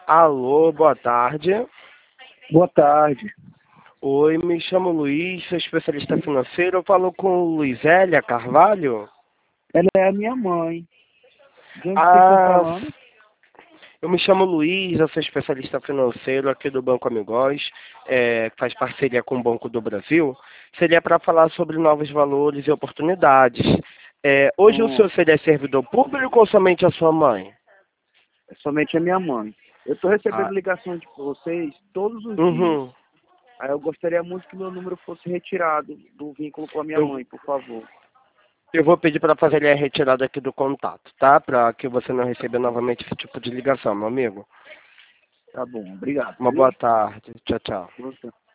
Alô, boa tarde. Boa tarde. Oi, me chamo Luiz, sou especialista financeiro. Eu falo com Luizélia Carvalho. Ela é a minha mãe. De onde vocês estão Ah, falando? eu me chamo Luiz, eu sou especialista financeiro aqui do Banco Amigós, que faz parceria com o Banco do Brasil. Seria para falar sobre novos valores e oportunidades. Hoje o senhor seria servidor público ou somente a sua mãe? É somente a minha mãe. Eu estou recebendo Ah, ligações de vocês todos os dias. uhum. Aí eu gostaria muito que meu número fosse retirado do vínculo com a minha Eu, mãe, por favor. eu vou pedir para fazer a retirada aqui do contato, tá? Para que você não receba novamente esse tipo de ligação, meu amigo. Tá bom, obrigado, Uma viu? boa tarde. Tchau, tchau. Você.